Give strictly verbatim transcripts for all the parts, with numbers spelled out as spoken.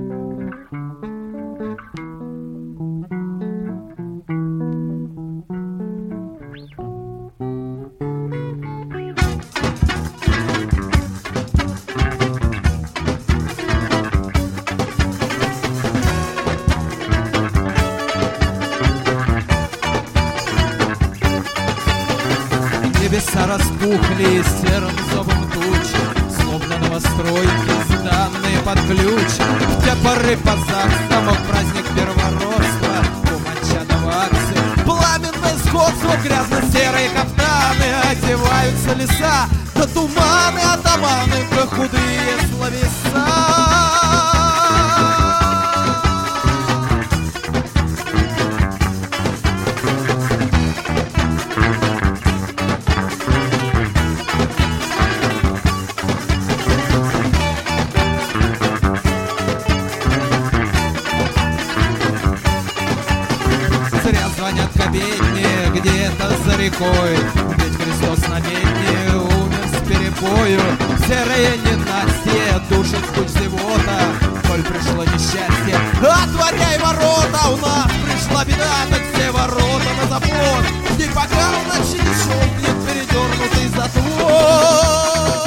Небеса распухли серым зобом тучи, словно новостройки, сданные под ключ. В те поры по-царскому мог праздник первородства, умоча да ваксы, пламенное сходство, грязно-серые кафтаны, одеваются леса, да туманы атаманы, да худые словеса. Звонят к обедне, где-то за рекой, ведь Христос на медне умер с перепою. Серые ненастье душит путь зевота, коль пришло несчастье, отворяй ворота. У нас пришла беда, так все ворота на запор, и пока он ночи не щелкнет передернутый затвор.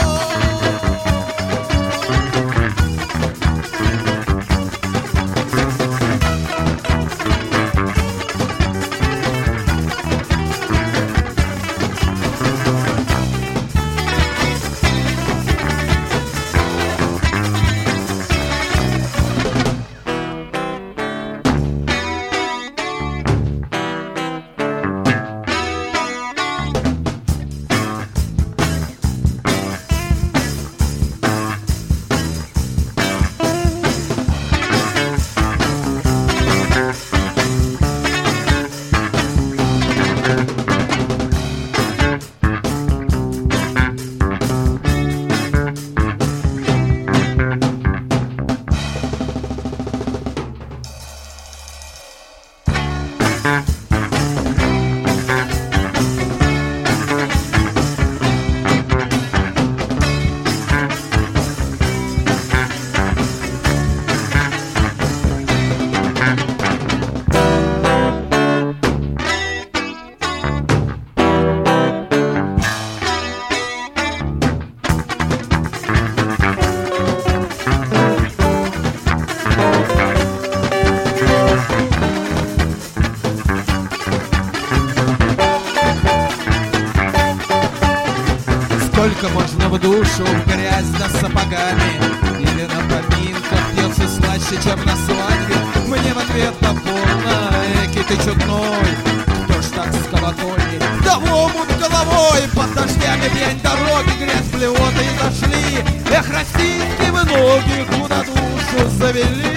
Сколько можно в душу, в грязь да сапогами, или на поминках пьется слаще, чем на свадьбе. Мне в ответ напорно, эки ты чудной, кто ж так с колокольни? Да в омут головой, под дождями пьянь дороги, грязь, блевоты и дошли. Эх, российские вы ноги, куда душу завели.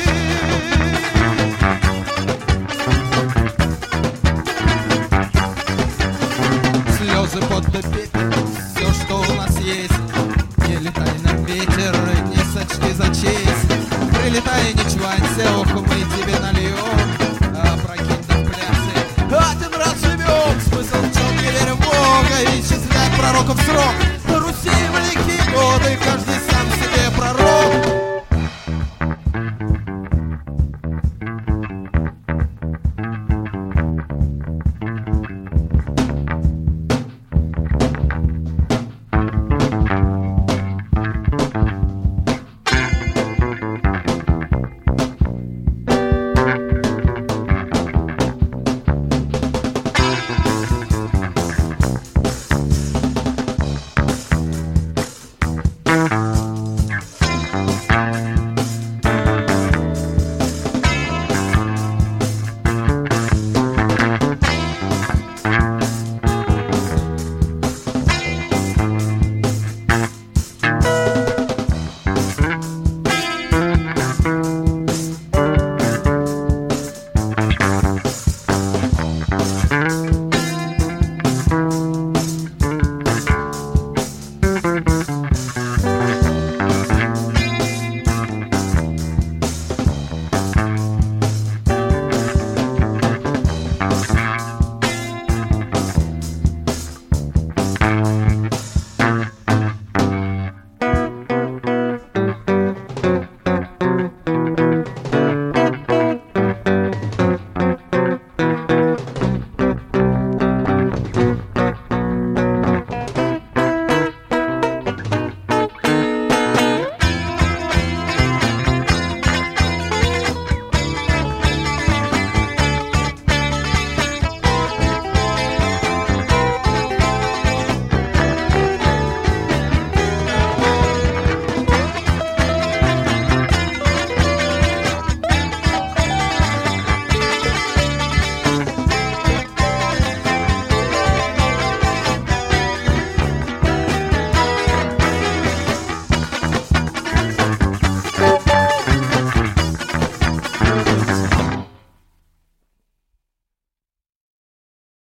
Слезы под пепел, все, что у нас есть. Не летай на ветер, не сочти за честь. Прилетай, не чванься, ох, мы тебе нальем, а прокинь да в плясы. Один раз живем, смысл в чем? Не верь в Бога, исчислять пророков срок. На Руси великие годы, каждый